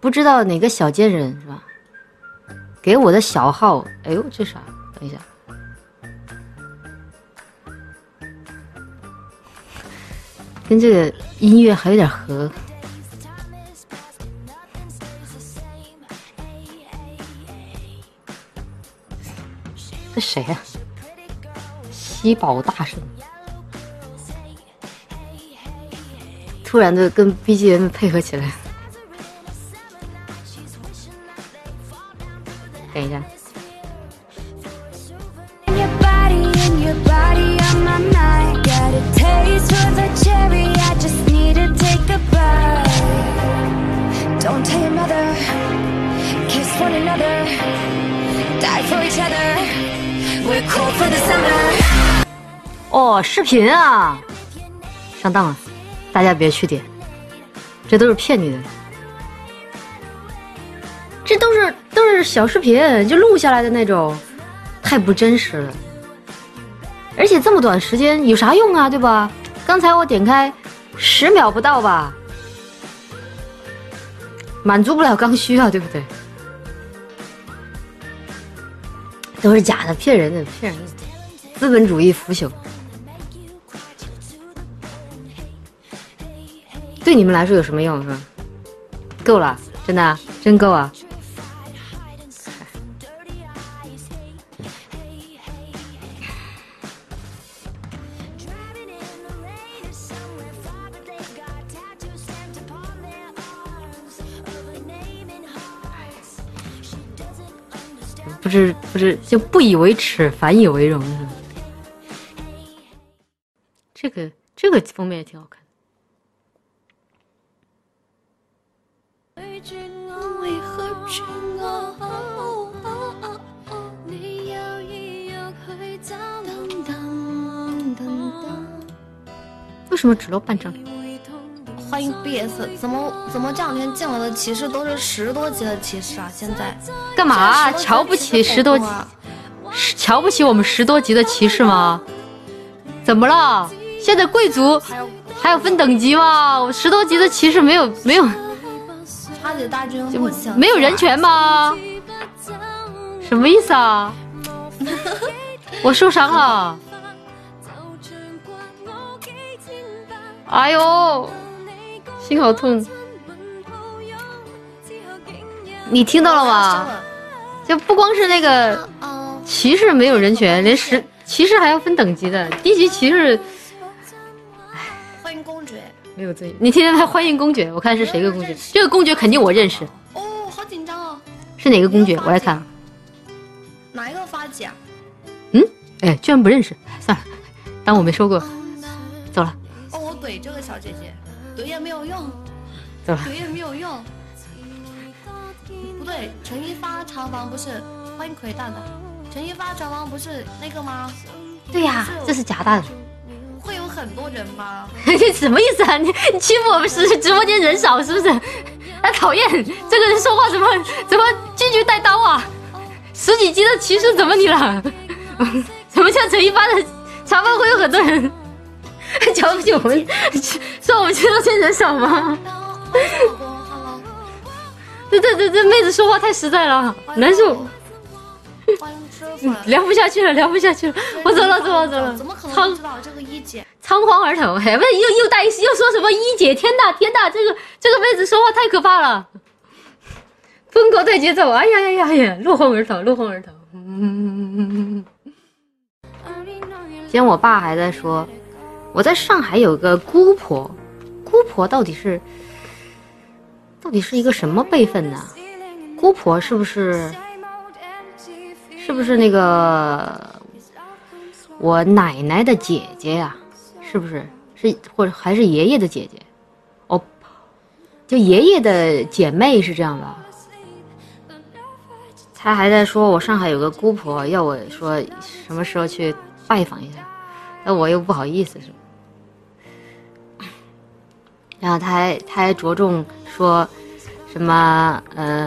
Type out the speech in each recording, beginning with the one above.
不知道哪个小贱人是吧？给我的小号，哎呦，这啥？等一下，跟这个音乐还有点合。这谁呀？西宝大神，突然的跟 BGM 配合起来。等一下。哦，视频啊，上当了，大家别去点，这都是骗你的，这都是小视频，就录下来的那种，太不真实了。而且这么短时间有啥用啊，对吧？刚才我点开10秒不到吧，满足不了刚需啊，对不对？都是假的，骗人的，骗人的，资本主义腐朽。对你们来说有什么用是吧？够了，真的啊，真够啊！不是，就不以为耻，反以为荣是吧？这个封面也挺好看。为什么只露半张脸？ 欢迎 BS， 怎么这两天进来的骑士都是10多级的骑士啊？现在干嘛啊？瞧不起10多级？瞧不起我们10多级的骑士吗？怎么了？现在贵族还有分等级吗？我10多级的骑士没有插姐大军没有人权吗？什么意思啊？我受伤了。哎呦，心好痛！你听到了吗？就不光是那个骑士没有人权，连骑士还要分等级的，低级骑士。 欢迎公爵， 没有罪。你天天还欢迎公爵，我看是谁个公爵？这个公爵肯定我认识。 哦，好紧张哦。 是哪个公爵？我来看。 哪一个发姐啊？ 哎，居然不认识，算了，当我没说过。走了。 哦，我怼这个小姐姐，怼也没有用。 走了。 怼也没有用。不对，陈一发长房不是欢迎葵蛋的，陈一发长房不是那个吗？ 对呀，这是假蛋。 会有很多人吗？ 你什么意思啊？你欺负我们直播间人少是不是？他讨厌这个人说话怎么句句带刀啊？10几级的骑士怎么你了？什么叫陈一发的茶饭会有很多人？瞧不起我们，说我们直播间人少吗？这妹子说话太实在了，难受。聊不下去了，我走了。 怎么可能不知道这个一姐？ 仓皇而逃，哎，又说什么一姐？天大！这个妹子说话太可怕了，疯狗带节奏，哎呀，落荒而逃。今天我爸还在说，我在上海有个姑婆到底是一个什么辈分呢？姑婆是不是那个我奶奶的姐姐呀？是不是或者还是爷爷的姐姐？哦，就爷爷的姐妹是这样的。他还在说我上海有个姑婆，要我说什么时候去拜访一下，那我又不好意思是吧？然后他还着重说什么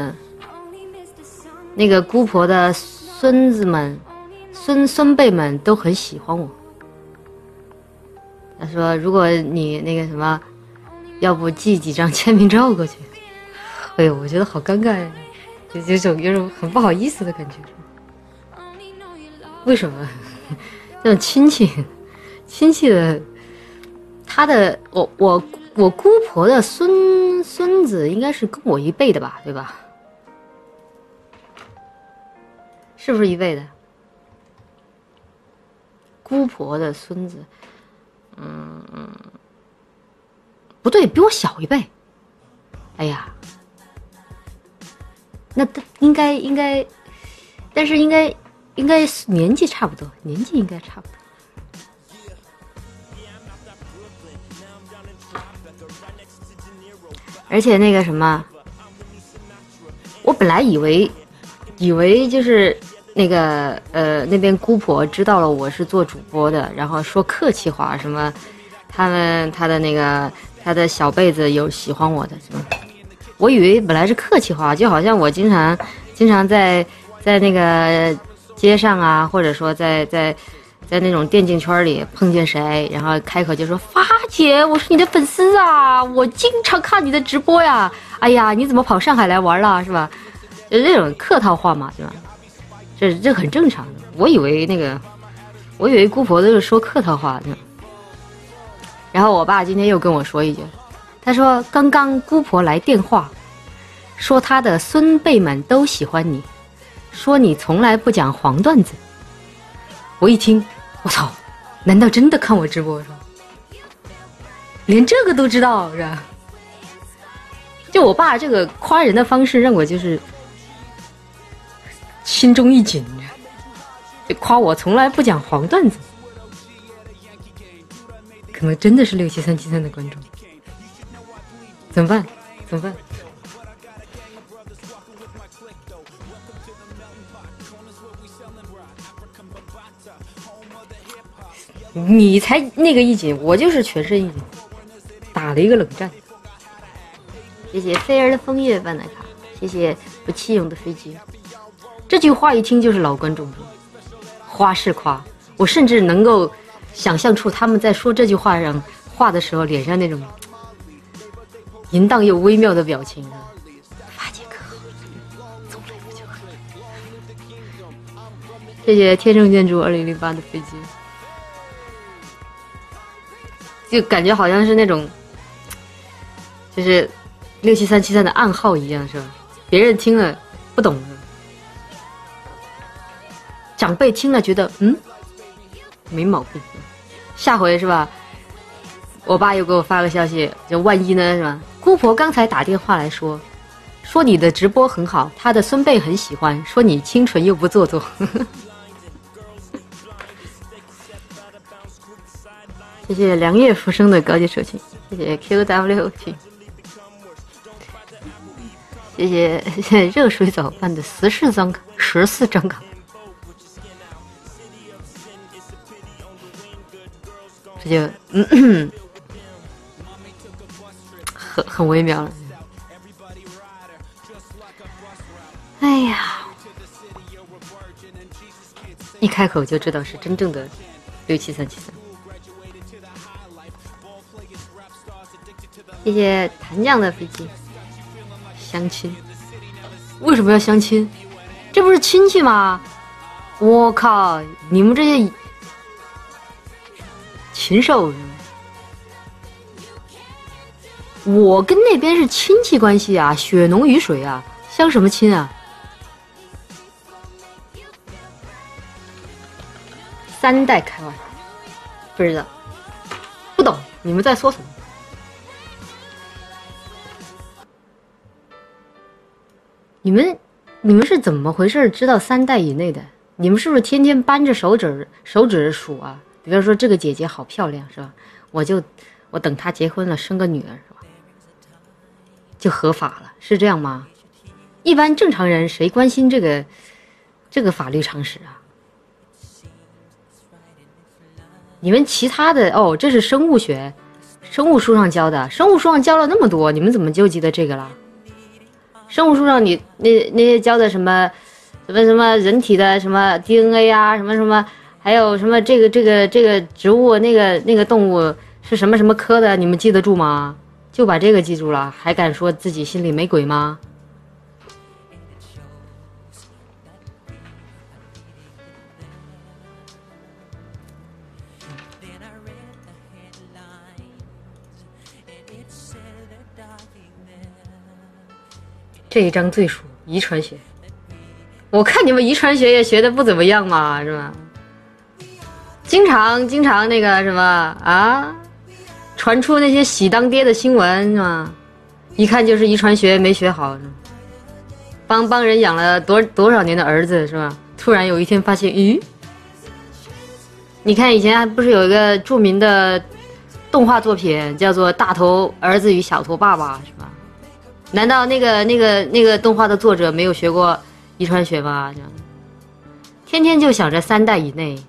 那个姑婆的孙子们孙辈们都很喜欢我。他说如果你那个什么要不寄几张签名照过去。 哎呦，我觉得好尴尬呀，有种很不好意思的感觉。为什么？这种亲戚的，他的我姑婆的孙子应该是跟我一辈的吧，对吧？是不是一辈的？姑婆的孙子，不对，比我小一辈。哎呀，那应该，但是应该年纪差不多，年纪应该差不多。而且那个什么，我本来以为就是那个那边姑婆知道了我是做主播的，然后说客气话，什么他的小辈子有喜欢我的什么，我以为本来是客气话，就好像我经常在那个街上啊，或者说在那种电竞圈里碰见谁，然后开口就说发姐，我是你的粉丝啊，我经常看你的直播呀，哎呀，你怎么跑上海来玩了，是吧？就是这种客套话嘛，对吧？这很正常的。我以为姑婆都是说客套话呢。然后我爸今天又跟我说一句，他说刚刚姑婆来电话，说他的孙辈们都喜欢你，说你从来不讲黄段子。我一听，我操，难道真的看我直播是吧？连这个都知道是吧？就我爸这个夸人的方式让我就是心中一紧，就夸我从来不讲黄段子，可能真的是67373的观众，怎么办？你才那个一紧，我就是全身一紧，打了一个冷战。谢谢飞儿的枫叶半奶卡，谢谢不弃用的飞机。这句话一听就是老观众，花式夸，我甚至能够想象出他们在说这句话的时候脸上那种淫荡又微妙的表情。发姐可好，从来不讲。谢谢天盛建筑2008的飞机，就感觉好像是那种就是67373的暗号一样，是吧？别人听了不懂，长辈听了觉得没毛病。下回是吧？我爸又给我发个消息，就万一呢是吧？姑婆刚才打电话来说你的直播很好，她的孙辈很喜欢，说你清纯又不做作。谢谢良叶浮生的高级社群，谢谢 QWT， 谢谢热水早饭的14张卡，这就很微妙了。哎呀，一开口就知道是真正的67373。谢谢谭酱的飞机。相亲？为什么要相亲？这不是亲戚吗？我靠，你们这些禽兽！我跟那边是亲戚关系啊，血浓于水啊，相什么亲啊？3代开玩笑，不知道，不懂你们在说什么。你们是怎么回事？知道3代以内的？你们是不是天天扳着手指数啊？比方说这个姐姐好漂亮是吧？我等她结婚了生个女儿是吧？就合法了，是这样吗？一般正常人谁关心这个法律常识啊？你们其他的这是生物学，生物书上教的，生物书上教了那么多，你们怎么就记得这个了？生物书上你那些教的什么人体的什么 DNA 啊，什么，还有什么这个植物那个动物是什么科的，你们记得住吗？就把这个记住了，还敢说自己心里没鬼吗？ 这一章最熟遗传学，我看你们遗传学也学的不怎么样嘛，是吧？经常那个什么啊，传出那些喜当爹的新闻是吧？一看就是遗传学没学好，帮人养了多少年的儿子是吧？突然有一天发现，咦？你看以前还不是有一个著名的动画作品叫做《大头儿子与小头爸爸》是吧？难道那个动画的作者没有学过遗传学吗？天天就想着3代以内，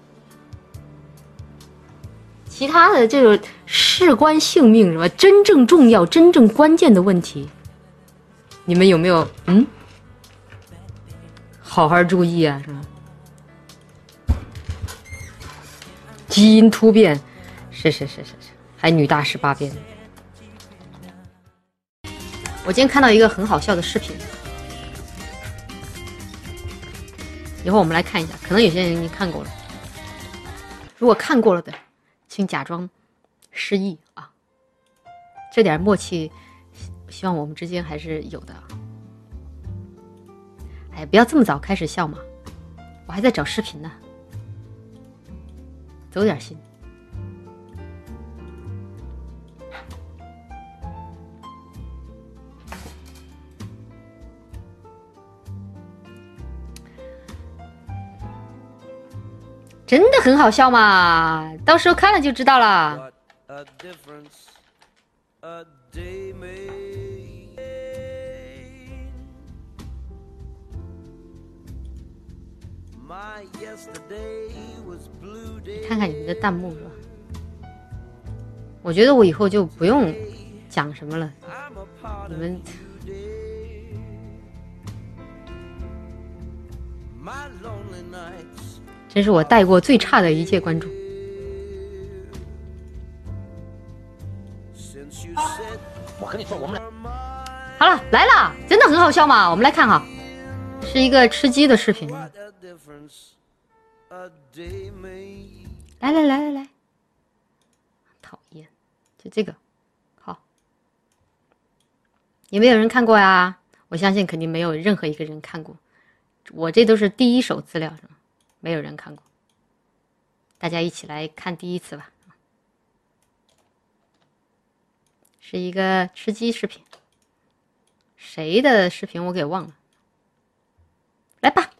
其他的这种事关性命什么真正重要、真正关键的问题，你们有没有好好注意啊？是吧？基因突变，是，还女大18变。我今天看到一个很好笑的视频，一会儿我们来看一下，可能有些人已经看过了。如果看过了的，请假装失忆啊，这点默契，希望我们之间还是有的。哎，不要这么早开始笑嘛，我还在找视频呢，走点心。真的很好笑嘛，到时候看了就知道了。看看你们的弹幕是吧？我觉得我以后就不用讲什么了，你们真是我带过最差的一届观众。 我跟你说，我们俩好了，来了，真的很好笑嘛！我们来看哈，是一个吃鸡的视频。来，讨厌，就这个，好，有没有人看过呀？我相信肯定没有任何一个人看过，我这都是第一手资料，是吧？没有人看过，大家一起来看第一次吧。是一个吃鸡视频，谁的视频我给忘了，来吧。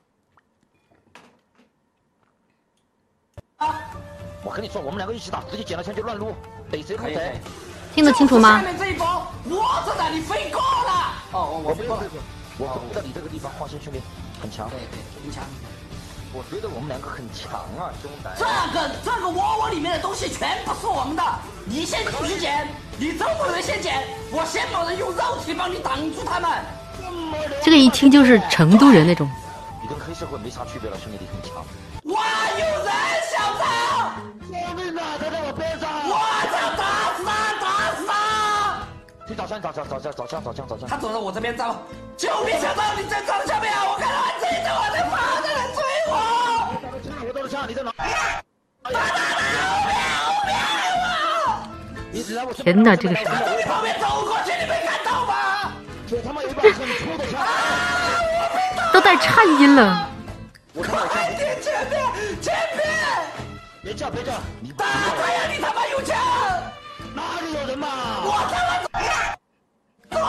我跟你说，我们两个一起打，直接捡了枪就乱撸，逮谁不逮。 听得清楚吗？ 下面这一波，我在那里飞过了。哦，我飞过了， 我在你这个地方，放心，兄弟，很强。 对，很强。 我觉得我们两个很强啊，兄弟。 这个窝里面的东西全部是我们的，你先去捡，你周某人先捡，我先某人用肉体帮你挡住他们。 这个一听就是成都人那种。 你跟黑社会没啥区别了，兄弟，你很强。 哇，有人，小子！ 救命啊！他在我边上！ 我操，打死他，打死他！ 去找枪，找枪！ 他走到我这边站，救命！小子，你在站下面啊！我看到他追着我在跑，在那追我！ 我到了枪，你在哪？ 他你只来我天哪，这个是从你旁边走过去，你没看到吗？ 这他妈有一把很粗的枪！ 都带颤音了。 快点，前面！ 别叫！你打他呀！你他妈有枪！ 哪里有人嘛？ 我他妈！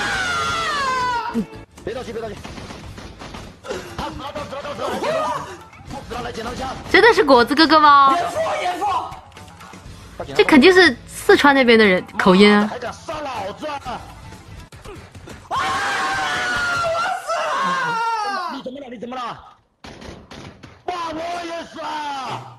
别着急！他死了！来捡到枪！ 真的是果子哥哥吗？ 严父！ 这肯定是四川那边的人口音啊！ 还敢杀老子！ 我死了！ 你怎么了？哇，我也是啊！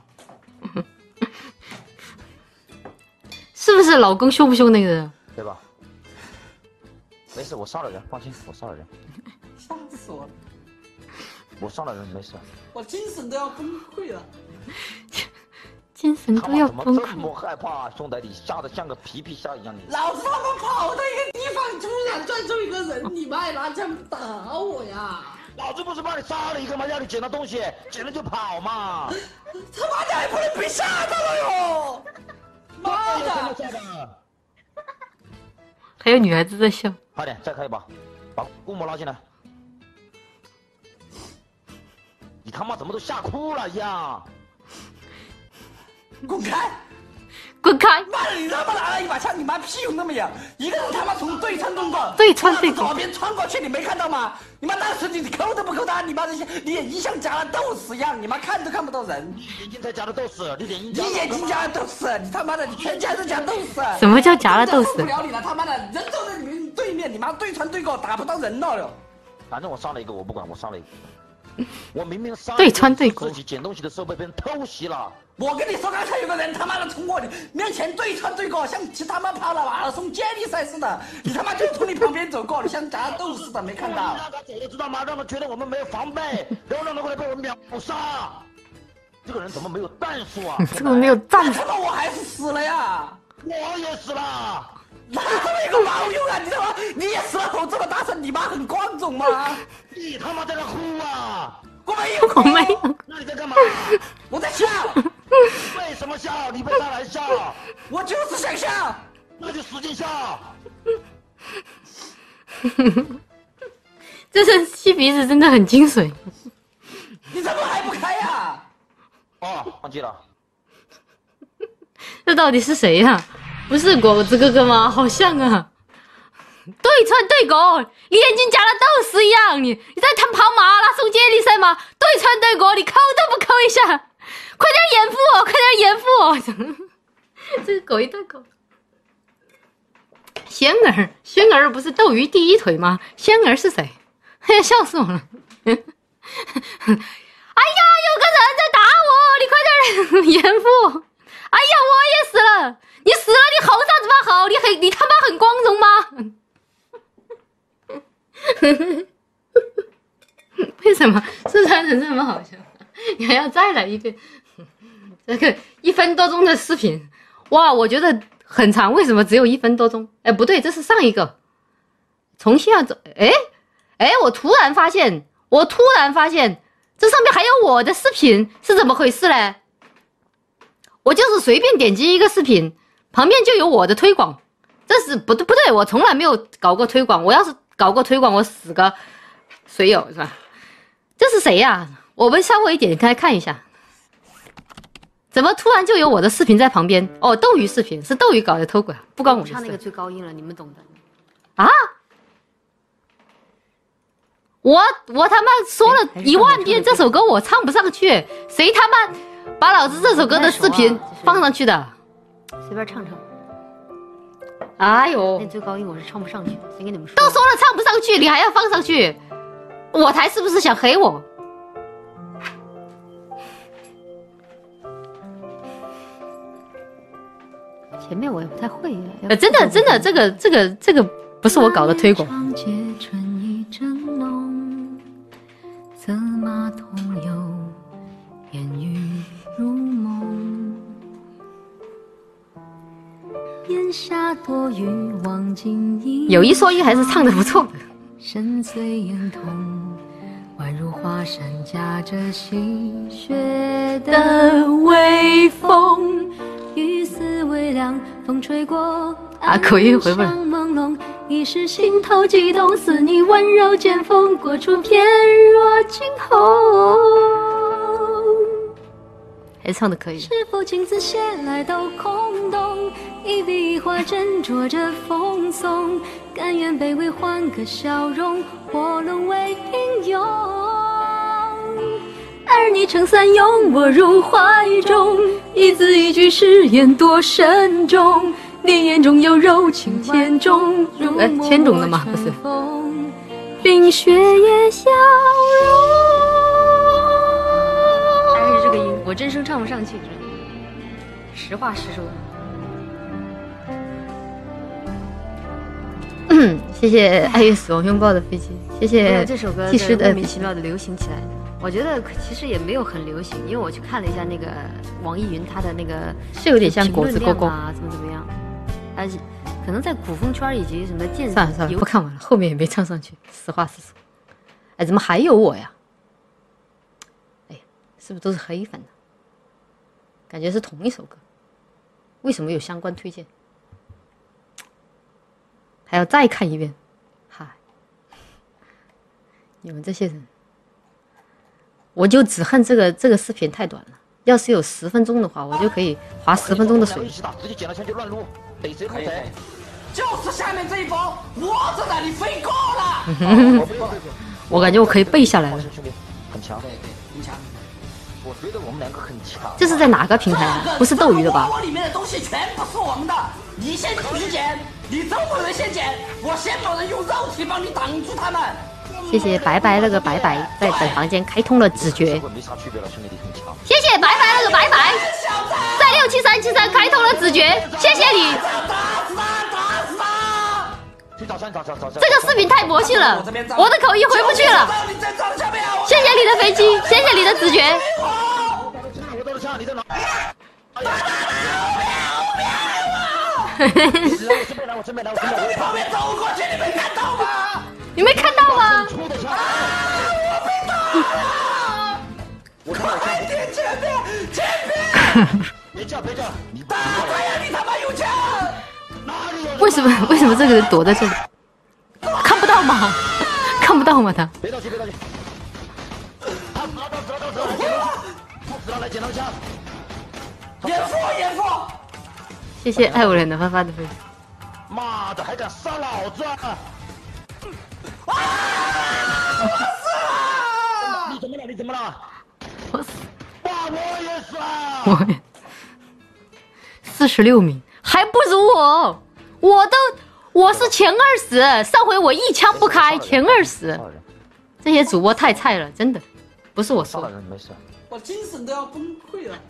是不是老公凶不凶那个人？ 对吧？没事，我杀了人，放心，我杀了人。 吓死我了！ 我杀了人，没事。 我精神都要崩溃了。 精神都要崩溃。 这么害怕，兄弟，你吓得像个皮皮虾一样。 老子他妈跑到一个地方，突然转出一个人，你妈拿枪打我呀！ 老子不是把你杀了一个吗？让你捡到东西，捡了就跑嘛！ 他妈的还不能被吓到了哟！妈的！ 还有女孩子在笑。 快点，再开一把。 把顾某拉进来。你他妈怎么都吓哭了一样？ 滚开！ 滚开！ 妈的，你他妈拿了一把枪，你妈屁用都没有！一个人他妈从对穿通过， 对穿对过左边穿过去，你没看到吗？你妈当时你抠都不抠他，你妈这些你眼睛像夹了豆豉一样，你妈看都看不到人。 你眼睛才夹的豆豉，你眼睛你眼睛夹了豆豉，你他妈的你全家都夹豆豉。 什么叫夹了豆豉受不了你了，他妈的人都在你们对面，你妈对穿对过，打不到人了。 反正我杀了一个，我不管，我杀了一个。我明明杀了对穿对过自己捡东西的时候被别人偷袭了。 我跟你说，刚才有个人他妈的从我面前对穿对过，像他妈跑了马拉松接力赛似的，你他妈就从你旁边走过，你像夹豆似的，没看到？ 让他走了，知道吗？让他觉得我们没有防备，然后让他过来被我秒杀。这个人怎么没有战术啊？ 这个没有战术， 他妈我还是死了呀！ 我也死了。 那这个毛用啊！你他妈你也死了，吼这么大声，你妈很光荣吗？ 你他妈在那哭啊！ 我没有哭， 我没有。 那你在干嘛？ 我在笑。 为什么笑？你被他来笑， 我就是想笑。 那就使劲笑。 这声吸鼻子真的很精髓。 你怎么还不开呀？ 哦，忘记了。 这到底是谁呀？不是果子哥哥吗？好像啊。对穿对过，你眼睛夹了豆豉一样，你在他跑马拉松接力赛吗？对穿对过，你抠都不抠一下，快点掩护我，快点掩护我！这个狗一对狗。仙儿不是斗鱼第一腿吗？仙儿是谁？哎呀，笑死我了！哎呀，有个人在打我，你快点掩护！哎呀，我也死了！你死了，你吼啥子嘛吼？你他妈很光荣吗？为什么四川人这么好笑？你还要再来一遍？这个1分多钟的视频，哇，我觉得很长，为什么只有1分多钟？哎，不对，这是上一个。重新要走，哎，我突然发现，这上面还有我的视频，是怎么回事嘞？我就是随便点击一个视频，旁边就有我的推广，这是不对，我从来没有搞过推广，我要是搞过推广，我死个水友是吧？这是谁呀？我们稍微点开看一下，怎么突然就有我的视频在旁边？哦，斗鱼视频是斗鱼搞的偷拐，不关我的事。 唱那个最高音了，你们懂的。 啊！我他妈说了1万遍这首歌我唱不上去，谁他妈把老子这首歌的视频放上去的？ 随便唱唱。 哎呦， 那最高音我是唱不上去的，先跟你们说。 都说了唱不上去，你还要放上去？我台是不是想黑我？ 前面我也不太会。 真的，这个不是我搞的推广。 策马同游，烟雨如梦。檐下多雨望尽一。 有一说一，还是唱的不错的。 深邃眼瞳，宛如华山夹着细雪的微风。雨丝微凉，风吹过。 啊，口音回不来。 朦胧，一时心头悸动，似你温柔剑锋，过处翩若惊鸿。 还是唱的可以。 是否镜子写来都空洞？一笔一画斟酌着风松，甘愿卑微换个笑容，或沦为平庸。而你撑伞拥我入怀中，一字一句誓言多慎重。你眼中有柔情千种， 千种的吗？不是。 冰雪也消融。大概是这个音，我真声唱不上去，实话实说。 谢谢爱与死亡拥抱的飞机，谢谢这首歌莫名其妙的流行起来的。我觉得其实也没有很流行，因为我去看了一下那个网易云，它的那个是有点像果子勾勾啊，怎么样？而且可能在古风圈以及什么电子， 算了，不看完了，后面也没唱上去。实话实说，哎，怎么还有我呀？哎呀，是不是都是黑粉呢？感觉是同一首歌，为什么有相关推荐？还要再看一遍，嗨。 你们这些人，我就只恨这个视频太短了。要是有10分钟的话，我就可以划10分钟的水。 一起打，直接捡了枪就乱撸，逮谁撸谁。 就是下面这一波，我在那里飞过了。 我感觉我可以背下来了。 兄弟，很强，对，很强。我觉得我们2个很强。 这是在哪个平台啊？不是斗鱼的吧？ 我里面的东西全部是我们的，你先去捡，你周某人先捡，我先某人用肉体帮你挡住他们。 谢谢白白那个白白在本房间开通了直觉。 没啥区别了，兄弟，你很强。 谢谢白白那个白白在67373开通了直觉，谢谢你。这个视频太魔性了，我的口音回不去了。谢谢你的飞机，谢谢你的直觉。 我到了枪，你在哪？我这边来， 从你旁边走过去，你没看到吗？ 你没看到吗？ 出的枪！ 我被打！快点前面！ 别叫！你打他呀！你他妈有枪！ 为什么这个人躲在这里？看不到吗？看不到吗？他别着急，他死了，来捡到枪！ 严父！ 谢谢爱我人的发的飞。 妈的，还敢杀老子！你怎么了？ 我死！ 我也死了！ 我46名，还不如我，我是前20，上回我一枪不开，前20。这些主播太菜了，真的，不是我说的。 没事。 我精神都要崩溃了。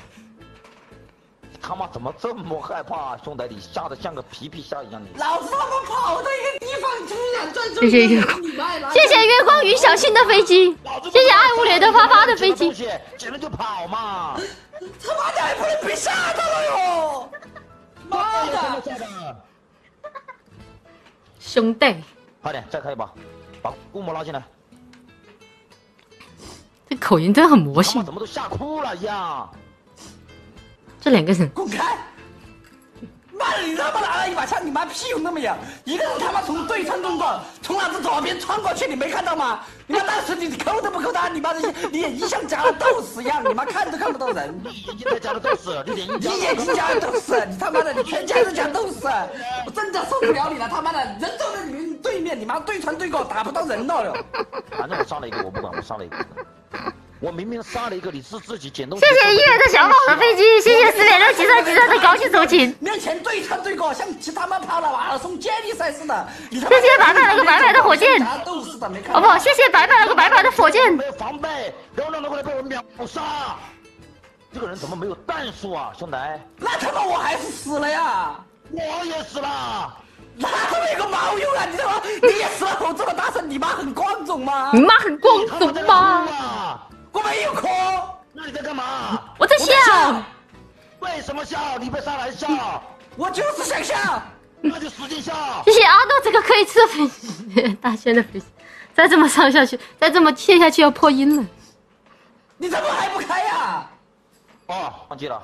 他妈怎么这么害怕？兄弟，你吓得像个皮皮虾一样，你。 老子他妈跑到一个地方突然转出谢谢月光，谢谢月光与小新的飞机，谢谢爱无脸的发的飞机。 捡了就跑嘛！ 他妈的还不能被吓到了哟！妈的！ 兄弟， 快点再开一把，把顾某拉进来。 这口音真的很魔性。 怎么都吓哭了一样？ 这2个人滚开！妈的，你他妈拿了一把枪，你妈屁用都没有！一个人他妈从对穿中过，从老子左边穿过去，你没看到吗？你妈当时你抠都不抠他，你妈的你眼睛像夹了豆豉一样，你妈看都看不到人。 你眼睛在夹了豆豉，你眼睛夹了豆豉，你他妈的你全家都夹豆豉，我真的受不了你了！他妈的，人都在你对面，你妈对穿对过，打不到人了。 反正我杀了一个，我不管，我杀了一个。我明明杀了一个，你是自己捡东西。谢谢一月的小宝的飞机，谢谢4.673的高兴手情。 面前对穿对过，像其他妈跑了马拉松接力赛似的。谢谢白白那个白白的火箭。哦不，谢谢白白那个白白的火箭。 没有防备，然后让他过来被我秒杀。这个人怎么没有弹术啊，兄弟？ 那他妈我还是死了呀！ 我也死了。 那他妈有个毛用啊！你他妈你也死了吼这么大声，你妈很光荣吗？ 你妈很光荣吗？ 我没有哭， 那你在干嘛？ 我在笑。 为什么笑？你被杀了还笑？ 我就是想笑。 那就使劲笑。 谢谢阿豆这个可以吃的飞机，大仙的飞机，再这么上下去，再这么切下去要破音了。 你怎么还不开呀？ 哦，忘记了。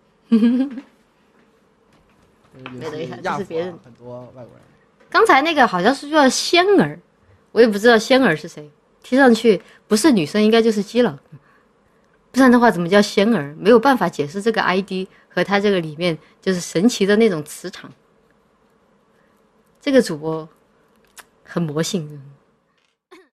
没等一下，这是别人。 很多外国人。 刚才那个好像是叫仙儿，我也不知道仙儿是谁。听上去不是女生，应该就是基佬，不然的话怎么叫仙儿？没有办法解释这个 ID 和他这个里面就是神奇的那种磁场。这个主播很魔性。